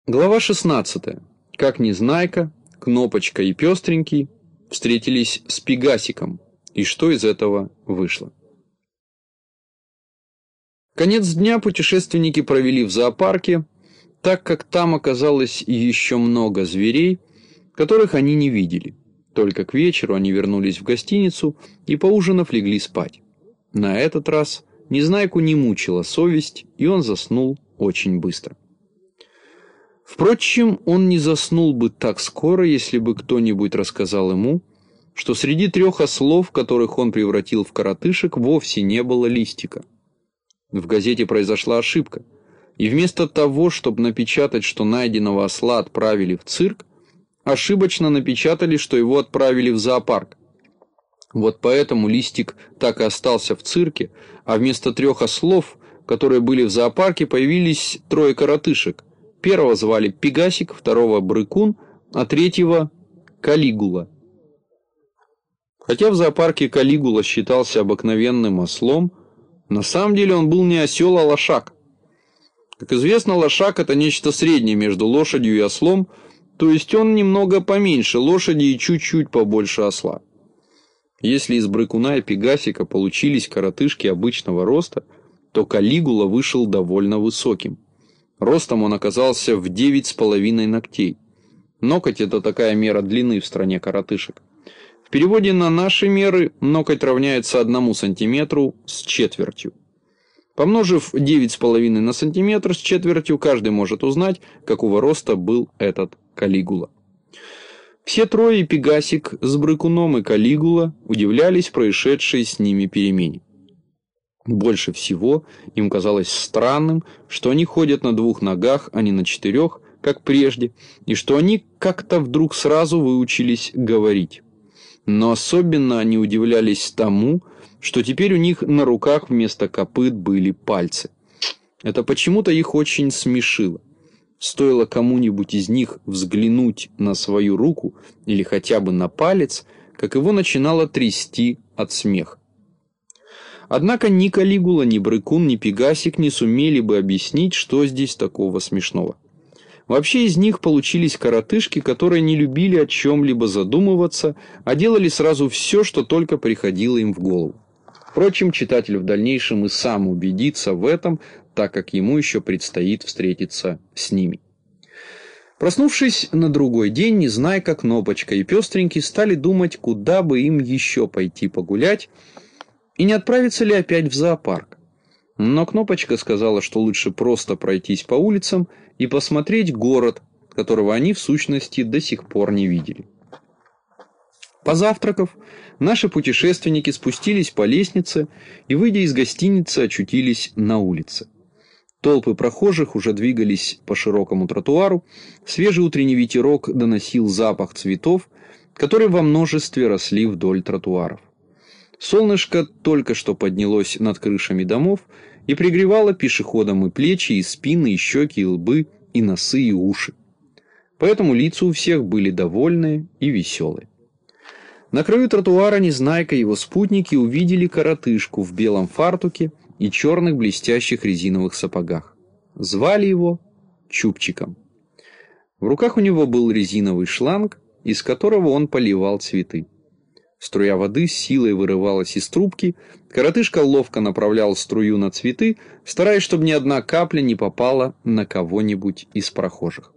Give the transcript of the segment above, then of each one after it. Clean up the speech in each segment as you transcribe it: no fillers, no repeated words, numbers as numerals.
Глава 16. Как Незнайка, Кнопочка и Пестренький встретились с Пегасиком, и что из этого вышло. Конец дня путешественники провели в зоопарке, так как там оказалось еще много зверей, которых они не видели. Только к вечеру они вернулись в гостиницу и, поужинав, легли спать. На этот раз Незнайку не мучила совесть, и он заснул очень быстро. Впрочем, он не заснул бы так скоро, если бы кто-нибудь рассказал ему, что среди 3 ослов, которых он превратил в коротышек, вовсе не было Листика. В газете произошла ошибка, и вместо того, чтобы напечатать, что найденного осла отправили в цирк, ошибочно напечатали, что его отправили в зоопарк. Вот поэтому Листик так и остался в цирке, а вместо 3 ослов, которые были в зоопарке, появились 3 коротышек. Первого звали Пегасик, второго Брыкун, а третьего Калигула. Хотя в зоопарке Калигула считался обыкновенным ослом, на самом деле он был не осел, а лошак. Как известно, лошак — это нечто среднее между лошадью и ослом, то есть он немного поменьше лошади и чуть-чуть побольше осла. Если из Брыкуна и Пегасика получились коротышки обычного роста, то Калигула вышел довольно высоким. Ростом он оказался в 9,5 ногтей. Ноготь — это такая мера длины в стране коротышек. В переводе на наши меры ноготь равняется 1 сантиметру с четвертью. Помножив 9,5 на сантиметр с четвертью, каждый может узнать, какого роста был этот Калигула. Все 3, и Пегасик с Брыкуном и Калигула, удивлялись происшедшей с ними перемене. Больше всего им казалось странным, что они ходят на 2 ногах, а не на 4, как прежде, и что они как-то вдруг сразу выучились говорить. Но особенно они удивлялись тому, что теперь у них на руках вместо копыт были пальцы. Это почему-то их очень смешило. Стоило кому-нибудь из них взглянуть на свою руку или хотя бы на палец, как его начинало трясти от смеха. Однако ни Калигула, ни Брыкун, ни Пегасик не сумели бы объяснить, что здесь такого смешного. Вообще из них получились коротышки, которые не любили о чем-либо задумываться, а делали сразу все, что только приходило им в голову. Впрочем, читатель в дальнейшем и сам убедится в этом, так как ему еще предстоит встретиться с ними. Проснувшись на другой день, Незнайка, Кнопочка и Пестренький стали думать, куда бы им еще пойти погулять, и не отправиться ли опять в зоопарк. Но Кнопочка сказала, что лучше просто пройтись по улицам и посмотреть город, которого они в сущности до сих пор не видели. Позавтракав, наши путешественники спустились по лестнице и, выйдя из гостиницы, очутились на улице. Толпы прохожих уже двигались по широкому тротуару, свежий утренний ветерок доносил запах цветов, которые во множестве росли вдоль тротуаров. Солнышко только что поднялось над крышами домов и пригревало пешеходам и плечи, и спины, и щеки, и лбы, и носы, и уши. Поэтому лица у всех были довольные и веселые. На краю тротуара Незнайка и его спутники увидели коротышку в белом фартуке и черных блестящих резиновых сапогах. Звали его Чубчиком. В руках у него был резиновый шланг, из которого он поливал цветы. Струя воды с силой вырывалась из трубки, коротышка ловко направлял струю на цветы, стараясь, чтобы ни одна капля не попала на кого-нибудь из прохожих.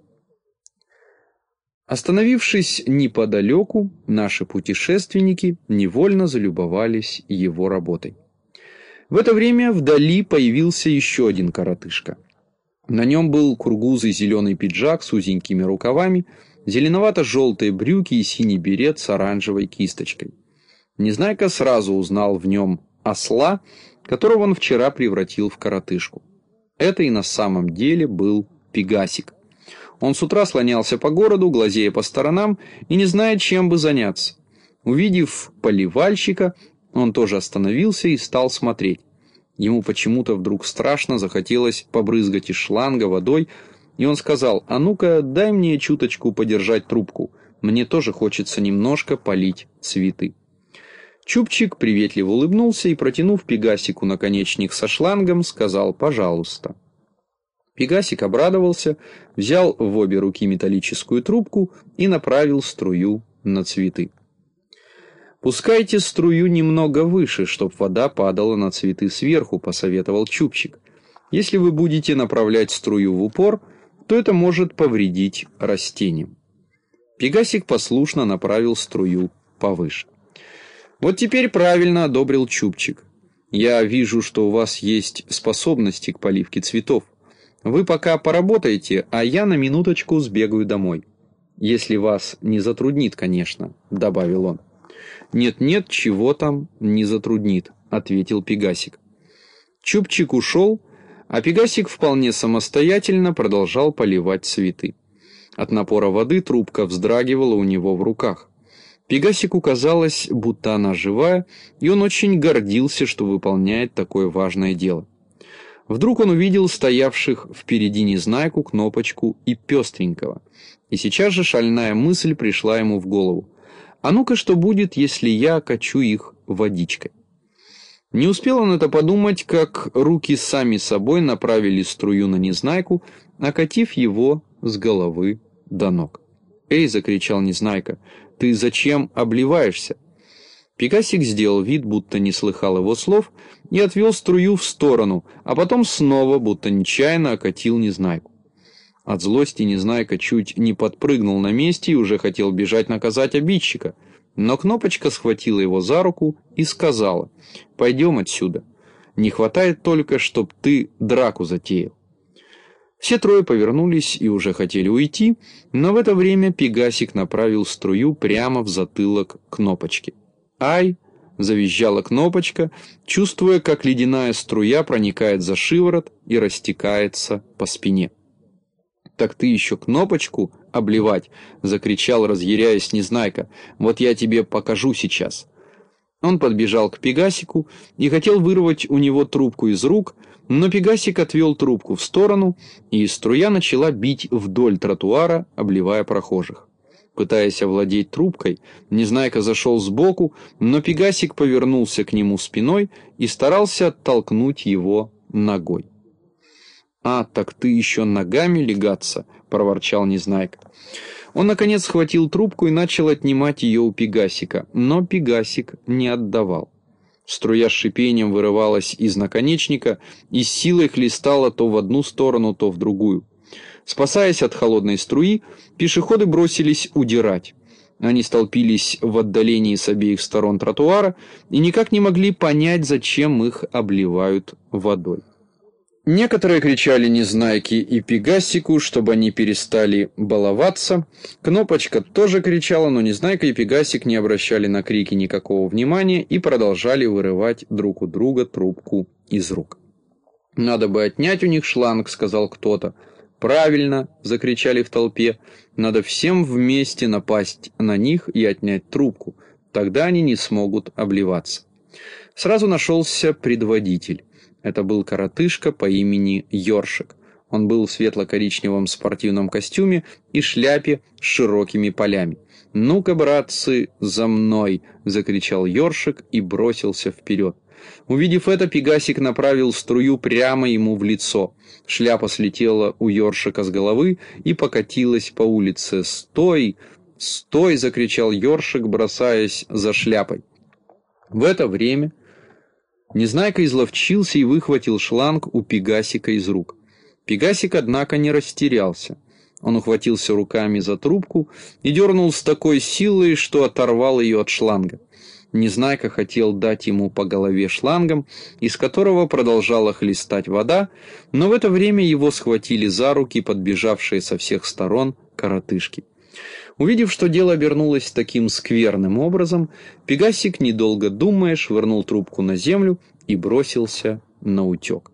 Остановившись неподалеку, наши путешественники невольно залюбовались его работой. В это время вдали появился еще один коротышка. На нем был кургузый зеленый пиджак с узенькими рукавами, зеленовато-желтые брюки и синий берет с оранжевой кисточкой. Незнайка сразу узнал в нем осла, которого он вчера превратил в коротышку. Это и на самом деле был Пегасик. Он с утра слонялся по городу, глазея по сторонам и не зная, чем бы заняться. Увидев поливальщика, он тоже остановился и стал смотреть. Ему почему-то вдруг страшно захотелось побрызгать из шланга водой, и он сказал: «А ну-ка, дай мне чуточку подержать трубку, мне тоже хочется немножко полить цветы». Чубчик приветливо улыбнулся и, протянув Пегасику наконечник со шлангом, сказал: «Пожалуйста». Пегасик обрадовался, взял в обе руки металлическую трубку и направил струю на цветы. «Пускайте струю немного выше, чтоб вода падала на цветы сверху», — посоветовал Чубчик. «Если вы будете направлять струю в упор, то это может повредить растениям». Пегасик послушно направил струю повыше. «Вот теперь правильно», — одобрил Чубчик. «Я вижу, что у вас есть способности к поливке цветов. Вы пока поработаете, а я на минуточку сбегаю домой. Если вас не затруднит, конечно», — добавил он. «Нет-нет, чего там не затруднит», — ответил Пегасик. Чубчик ушел, а Пегасик вполне самостоятельно продолжал поливать цветы. От напора воды трубка вздрагивала у него в руках. Пегасику казалось, будто она живая, и он очень гордился, что выполняет такое важное дело. Вдруг он увидел стоявших впереди Незнайку, Кнопочку и Пестренького. И сейчас же шальная мысль пришла ему в голову. «А ну-ка, что будет, если я окачу их водичкой?» Не успел он это подумать, как руки сами собой направили струю на Незнайку, окатив его с головы до ног. «Эй!» — закричал Незнайка. «Ты зачем обливаешься?» Пегасик сделал вид, будто не слыхал его слов, и отвел струю в сторону, а потом снова, будто нечаянно, окатил Незнайку. От злости Незнайка чуть не подпрыгнул на месте и уже хотел бежать наказать обидчика, но Кнопочка схватила его за руку и сказала: «Пойдем отсюда. Не хватает только, чтоб ты драку затеял». Все трое повернулись и уже хотели уйти, но в это время Пегасик направил струю прямо в затылок Кнопочки. «Ай!» — завизжала Кнопочка, чувствуя, как ледяная струя проникает за шиворот и растекается по спине. «Так ты еще Кнопочку обливать!» — закричал, разъяряясь Незнайка. «Вот я тебе покажу сейчас». Он подбежал к Пегасику и хотел вырвать у него трубку из рук, но Пегасик отвел трубку в сторону, и струя начала бить вдоль тротуара, обливая прохожих. Пытаясь овладеть трубкой, Незнайка зашел сбоку, но Пегасик повернулся к нему спиной и старался оттолкнуть его ногой. «А, так ты еще ногами легаться!» — проворчал Незнайка. Он, наконец, схватил трубку и начал отнимать ее у Пегасика, но Пегасик не отдавал. Струя с шипением вырывалась из наконечника и с силой хлестала то в одну сторону, то в другую. Спасаясь от холодной струи, пешеходы бросились удирать. Они столпились в отдалении с обеих сторон тротуара и никак не могли понять, зачем их обливают водой. Некоторые кричали Незнайке и Пегасику, чтобы они перестали баловаться. Кнопочка тоже кричала, но Незнайка и Пегасик не обращали на крики никакого внимания и продолжали вырывать друг у друга трубку из рук. «Надо бы отнять у них шланг», — сказал кто-то. «Правильно», — закричали в толпе, — «надо всем вместе напасть на них и отнять трубку. Тогда они не смогут обливаться». Сразу нашелся предводитель. Это был коротышка по имени Ёршик. Он был в светло-коричневом спортивном костюме и шляпе с широкими полями. «Ну-ка, братцы, за мной!» — закричал Ёршик и бросился вперед. Увидев это, Пегасик направил струю прямо ему в лицо. Шляпа слетела у Ёршика с головы и покатилась по улице. «Стой! Стой!» — закричал Ёршик, бросаясь за шляпой. В это время Незнайка изловчился и выхватил шланг у Пегасика из рук. Пегасик, однако, не растерялся. Он ухватился руками за трубку и дернул с такой силой, что оторвал ее от шланга. Незнайка хотел дать ему по голове шлангом, из которого продолжала хлестать вода, но в это время его схватили за руки подбежавшие со всех сторон коротышки. Увидев, что дело обернулось таким скверным образом, Пегасик, недолго думая, швырнул трубку на землю и бросился наутек.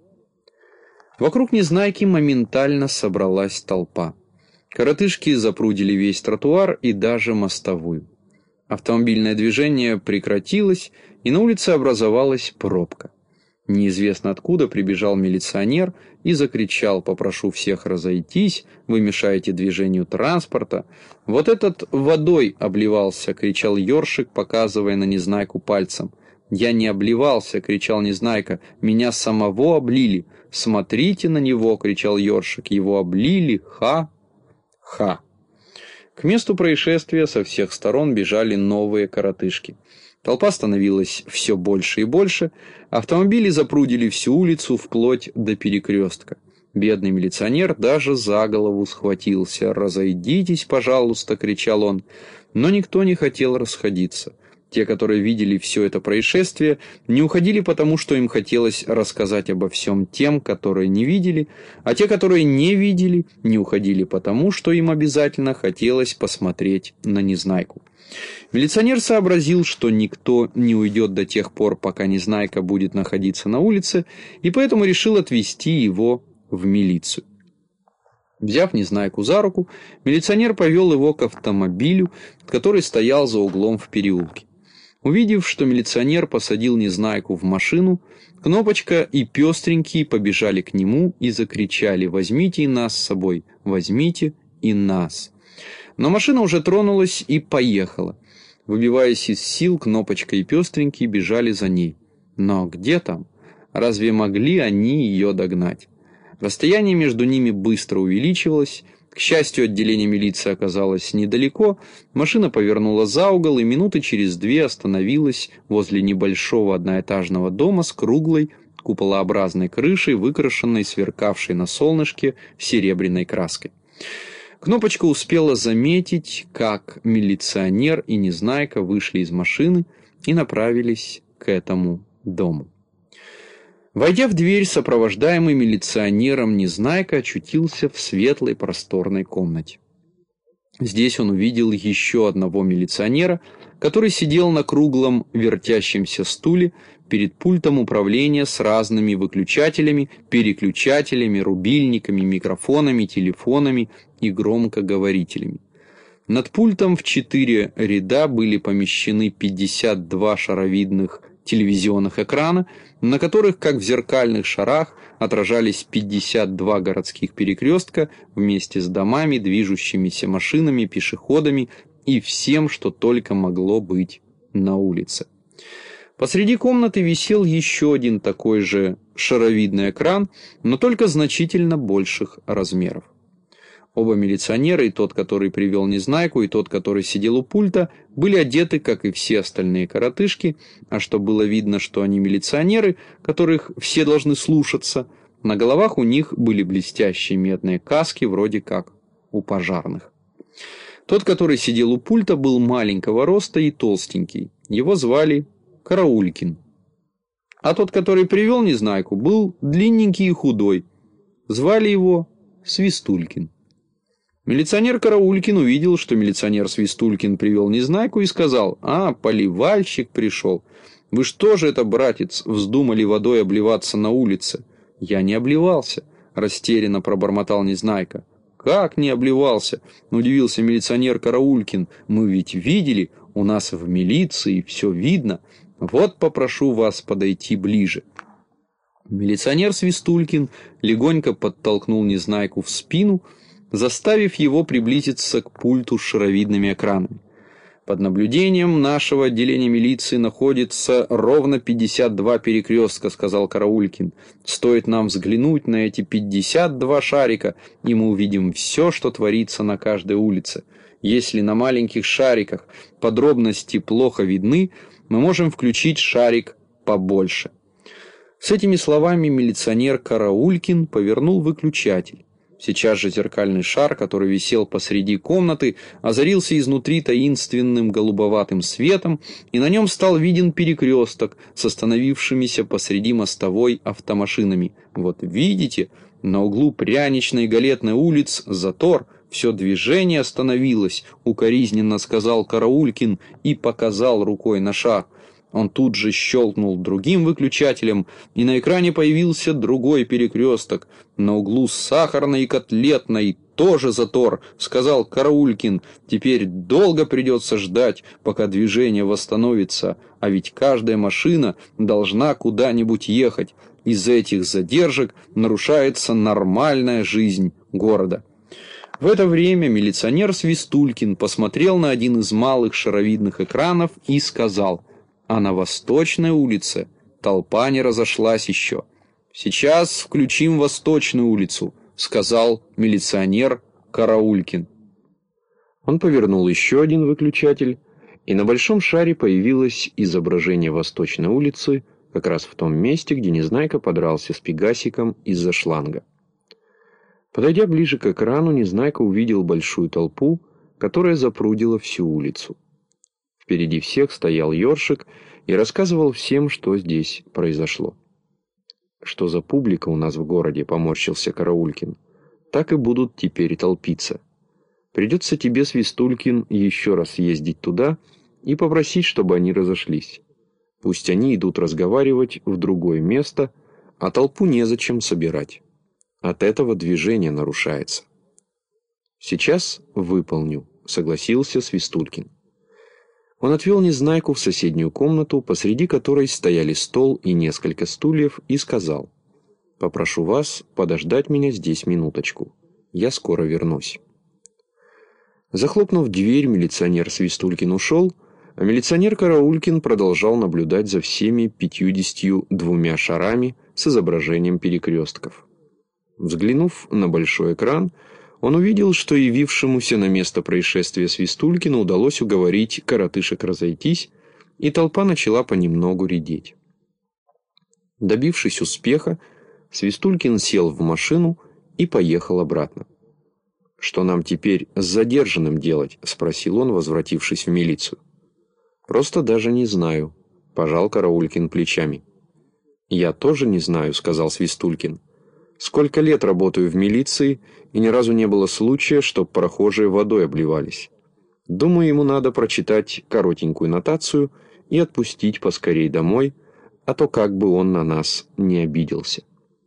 Вокруг Незнайки моментально собралась толпа. Коротышки запрудили весь тротуар и даже мостовую. Автомобильное движение прекратилось, и на улице образовалась пробка. Неизвестно откуда прибежал милиционер и закричал: «Попрошу всех разойтись, вы мешаете движению транспорта». «Вот этот водой обливался», — кричал Ёршик, показывая на Незнайку пальцем. «Я не обливался!» — кричал Незнайка. «Меня самого облили!» «Смотрите на него!» — кричал Ёршик. «Его облили! Ха!» К месту происшествия со всех сторон бежали новые коротышки. Толпа становилась все больше и больше, автомобили запрудили всю улицу вплоть до перекрестка. Бедный милиционер даже за голову схватился. «Разойдитесь, пожалуйста!» — кричал он. Но никто не хотел расходиться. Те, которые видели все это происшествие, не уходили потому, что им хотелось рассказать обо всем тем, которые не видели, а те, которые не видели, не уходили потому, что им обязательно хотелось посмотреть на Незнайку. Милиционер сообразил, что никто не уйдет до тех пор, пока Незнайка будет находиться на улице, и поэтому решил отвезти его в милицию. Взяв Незнайку за руку, милиционер повел его к автомобилю, который стоял за углом в переулке. Увидев, что милиционер посадил Незнайку в машину, Кнопочка и Пестренький побежали к нему и закричали: «Возьмите и нас с собой! Возьмите и нас!» Но машина уже тронулась и поехала. Выбиваясь из сил, Кнопочка и Пестренький бежали за ней. Но где там? Разве могли они ее догнать? Расстояние между ними быстро увеличивалось. К счастью, отделение милиции оказалось недалеко. Машина повернула за угол и минуты через 2 остановилась возле небольшого одноэтажного дома с круглой куполообразной крышей, выкрашенной, сверкавшей на солнышке серебряной краской. Кнопочка успела заметить, как милиционер и Незнайка вышли из машины и направились к этому дому. Войдя в дверь, сопровождаемый милиционером, Незнайка очутился в светлой просторной комнате. Здесь он увидел еще одного милиционера, который сидел на круглом вертящемся стуле перед пультом управления с разными выключателями, переключателями, рубильниками, микрофонами, телефонами и громкоговорителями. Над пультом в 4 ряда были помещены 52 шаровидных телевизионных экрана, на которых, как в зеркальных шарах, отражались 52 городских перекрестка вместе с домами, движущимися машинами, пешеходами и всем, что только могло быть на улице. Посреди комнаты висел еще один такой же шаровидный экран, но только значительно больших размеров. Оба милиционера, и тот, который привел Незнайку, и тот, который сидел у пульта, были одеты, как и все остальные коротышки, а что было видно, что они милиционеры, которых все должны слушаться, на головах у них были блестящие медные каски, вроде как у пожарных. Тот, который сидел у пульта, был маленького роста и толстенький. Его звали Караулькин. А тот, который привел Незнайку, был длинненький и худой. Звали его Свистулькин. Милиционер Караулькин увидел, что милиционер Свистулькин привел Незнайку и сказал: «А, поливальщик пришел. Вы что же это, братец, вздумали водой обливаться на улице?» «Я не обливался», — растерянно пробормотал Незнайка. «Как не обливался?» — удивился милиционер Караулькин. «Мы ведь видели, у нас в милиции все видно. Вот попрошу вас подойти ближе». Милиционер Свистулькин легонько подтолкнул Незнайку в спину, заставив его приблизиться к пульту с шаровидными экранами. «Под наблюдением нашего отделения милиции находится ровно 52 перекрестка», — сказал Караулькин. «Стоит нам взглянуть на эти 52 шарика, и мы увидим все, что творится на каждой улице. Если на маленьких шариках подробности плохо видны, мы можем включить шарик побольше». С этими словами милиционер Караулькин повернул выключатель. Сейчас же зеркальный шар, который висел посреди комнаты, озарился изнутри таинственным голубоватым светом, и на нем стал виден перекресток с остановившимися посреди мостовой автомашинами. «Вот видите, на углу Пряничной и Галетной улиц затор, все движение остановилось», — укоризненно сказал Караулькин и показал рукой на шар. Он тут же щелкнул другим выключателем, и на экране появился другой перекресток. «На углу Сахарной и Котлетной тоже затор», — сказал Караулькин. «Теперь долго придется ждать, пока движение восстановится, а ведь каждая машина должна куда-нибудь ехать. Из-за этих задержек нарушается нормальная жизнь города». В это время милиционер Свистулькин посмотрел на один из малых шаровидных экранов и сказал: а на Восточной улице толпа не разошлась еще. «Сейчас включим Восточную улицу», — сказал милиционер Караулькин. Он повернул еще один выключатель, и на большом шаре появилось изображение Восточной улицы, как раз в том месте, где Незнайка подрался с Пегасиком из-за шланга. Подойдя ближе к экрану, Незнайка увидел большую толпу, которая запрудила всю улицу. Впереди всех стоял ёршик и рассказывал всем, что здесь произошло. «Что за публика у нас в городе?» — поморщился Караулькин. «Так и будут теперь толпиться. Придется тебе, Свистулькин, еще раз ездить туда и попросить, чтобы они разошлись. Пусть они идут разговаривать в другое место, а толпу незачем собирать. От этого движение нарушается». «Сейчас выполню», — согласился Свистулькин. Он отвел Незнайку в соседнюю комнату, посреди которой стояли стол и несколько стульев, и сказал: «Попрошу вас подождать меня здесь минуточку. Я скоро вернусь». Захлопнув дверь, милиционер Свистулькин ушел, а милиционер Караулькин продолжал наблюдать за всеми 52 шарами с изображением перекрестков. Взглянув на большой экран, он увидел, что явившемуся на место происшествия Свистулькину удалось уговорить коротышек разойтись, и толпа начала понемногу редеть. Добившись успеха, Свистулькин сел в машину и поехал обратно. «Что нам теперь с задержанным делать?» — спросил он, возвратившись в милицию. «Просто даже не знаю», — пожал Караулькин плечами. «Я тоже не знаю», — сказал Свистулькин. «Сколько лет работаю в милиции, и ни разу не было случая, чтоб прохожие водой обливались. Думаю, ему надо прочитать коротенькую нотацию и отпустить поскорей домой, а то как бы он на нас не обиделся».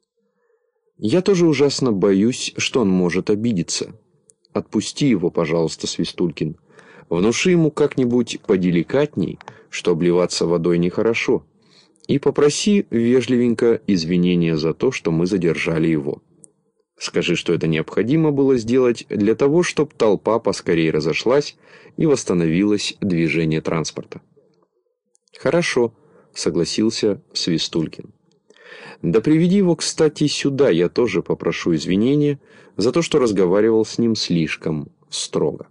«Я тоже ужасно боюсь, что он может обидеться. Отпусти его, пожалуйста, Свистулькин. Внуши ему как-нибудь поделикатней, что обливаться водой нехорошо, и попроси вежливенько извинения за то, что мы задержали его. Скажи, что это необходимо было сделать для того, чтобы толпа поскорее разошлась и восстановилось движение транспорта». «Хорошо», — согласился Свистулькин. «Да приведи его, кстати, сюда, я тоже попрошу извинения за то, что разговаривал с ним слишком строго».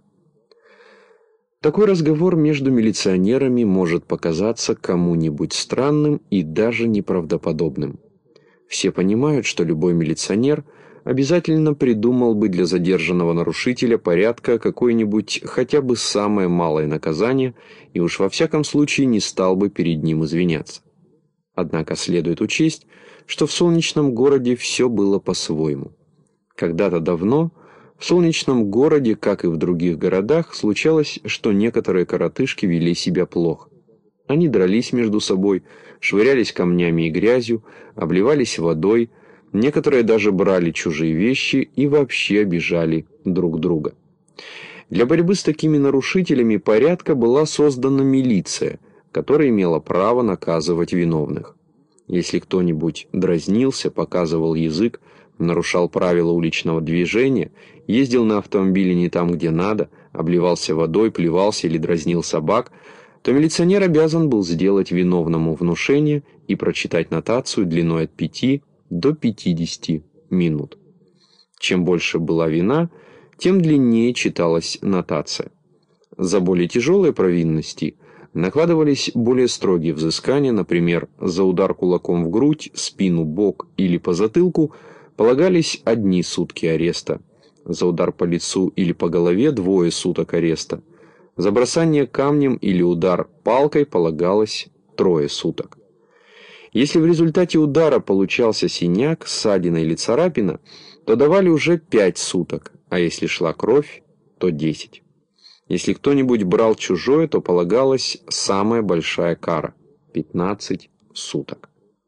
Такой разговор между милиционерами может показаться кому-нибудь странным и даже неправдоподобным. Все понимают, что любой милиционер обязательно придумал бы для задержанного нарушителя порядка какое-нибудь хотя бы самое малое наказание и уж во всяком случае не стал бы перед ним извиняться. Однако следует учесть, что в солнечном городе все было по-своему. Когда-то давно в солнечном городе, как и в других городах, случалось, что некоторые коротышки вели себя плохо. Они дрались между собой, швырялись камнями и грязью, обливались водой, некоторые даже брали чужие вещи и вообще обижали друг друга. Для борьбы с такими нарушителями порядка была создана милиция, которая имела право наказывать виновных. Если кто-нибудь дразнился, показывал язык, нарушал правила уличного движения, ездил на автомобиле не там, где надо, обливался водой, плевался или дразнил собак, то милиционер обязан был сделать виновному внушение и прочитать нотацию длиной от 5 до 50 минут. Чем больше была вина, тем длиннее читалась нотация. За более тяжелые провинности накладывались более строгие взыскания, например, за удар кулаком в грудь, спину, бок или по затылку полагались 1 сутки ареста, за удар по лицу или по голове 2 суток ареста, за бросание камнем или удар палкой полагалось 3 суток. Если в результате удара получался синяк, ссадина или царапина, то давали уже 5 суток, а если шла кровь, то 10. Если кто-нибудь брал чужое, то полагалась самая большая кара – 15 суток.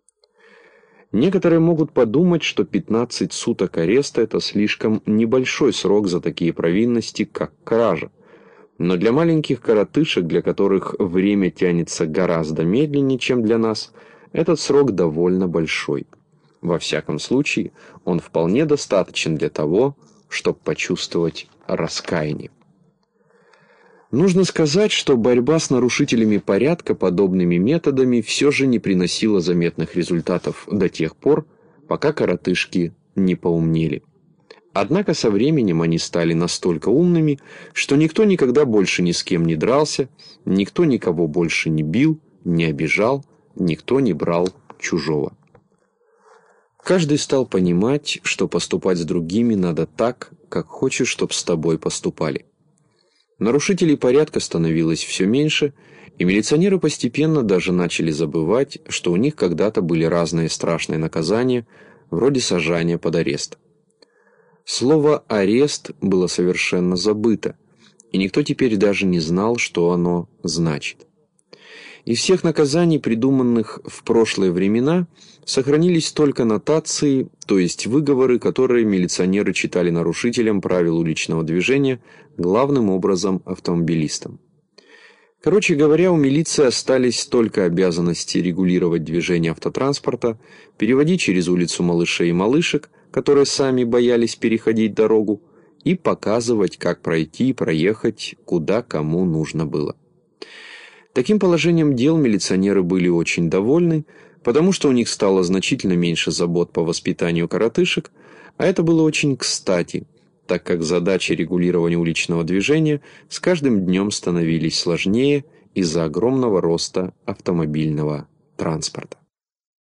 Некоторые могут подумать, что 15 суток ареста – это слишком небольшой срок за такие провинности, как кража. Но для маленьких коротышек, для которых время тянется гораздо медленнее, чем для нас, этот срок довольно большой. Во всяком случае, он вполне достаточен для того, чтобы почувствовать раскаяние. Нужно сказать, что борьба с нарушителями порядка подобными методами все же не приносила заметных результатов до тех пор, пока коротышки не поумнели. Однако со временем они стали настолько умными, что никто никогда больше ни с кем не дрался, никто никого больше не бил, не обижал, никто не брал чужого. Каждый стал понимать, что поступать с другими надо так, как хочешь, чтоб с тобой поступали. Нарушителей порядка становилось все меньше, и милиционеры постепенно даже начали забывать, что у них когда-то были разные страшные наказания, вроде сажания под арест. Слово «арест» было совершенно забыто, и никто теперь даже не знал, что оно значит. Из всех наказаний, придуманных в прошлые времена, сохранились только нотации, то есть выговоры, которые милиционеры читали нарушителям правил уличного движения, главным образом автомобилистам. Короче говоря, у милиции остались только обязанности регулировать движение автотранспорта, переводить через улицу малышей и малышек, которые сами боялись переходить дорогу, и показывать, как пройти и проехать, куда кому нужно было. Таким положением дел милиционеры были очень довольны, потому что у них стало значительно меньше забот по воспитанию коротышек, а это было очень кстати, так как задачи регулирования уличного движения с каждым днем становились сложнее из-за огромного роста автомобильного транспорта.